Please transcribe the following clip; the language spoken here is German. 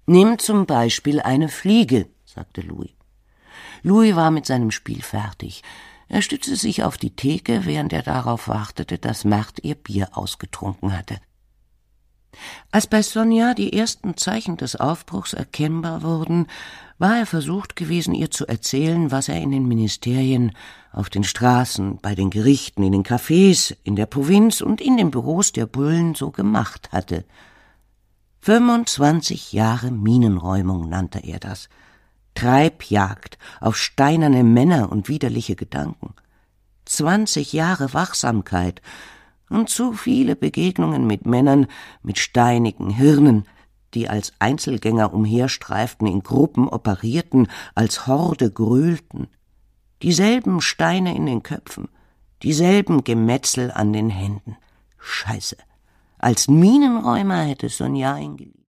»Nimm zum Beispiel eine Fliege«, sagte Louis. Louis war mit seinem Spiel fertig. Er stützte sich auf die Theke, während er darauf wartete, dass Marthe ihr Bier ausgetrunken hatte. Als bei Sonja die ersten Zeichen des Aufbruchs erkennbar wurden, war er versucht gewesen, ihr zu erzählen, was er in den Ministerien, auf den Straßen, bei den Gerichten, in den Cafés, in der Provinz und in den Büros der Bullen so gemacht hatte. 25 Jahre Minenräumung nannte er das. Treibjagd auf steinerne Männer und widerliche Gedanken. 20 Jahre Wachsamkeit und zu viele Begegnungen mit Männern mit steinigen Hirnen, die als Einzelgänger umherstreiften, in Gruppen operierten, als Horde gröhlten. Dieselben Steine in den Köpfen, dieselben Gemetzel an den Händen. Scheiße. Als Minenräumer hätte Sonja ihn geliebt.